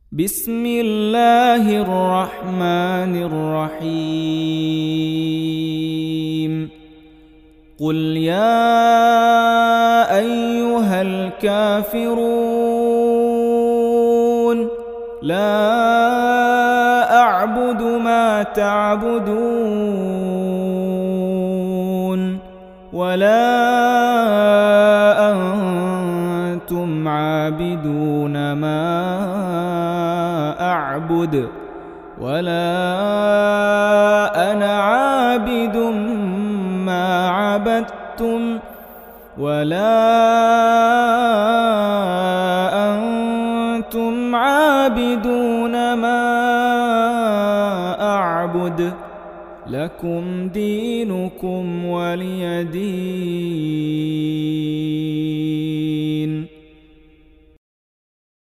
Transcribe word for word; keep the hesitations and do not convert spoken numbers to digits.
بسم الله الرحمن الرحيم قل يا أيها الكافرون لا أعبد ما تعبدون ولا أنتم عابدون ما أعبد ولا أنا عابد ما عبدتم ولا أنتم عابدون ما أعبد لكم دينكم ولي دين.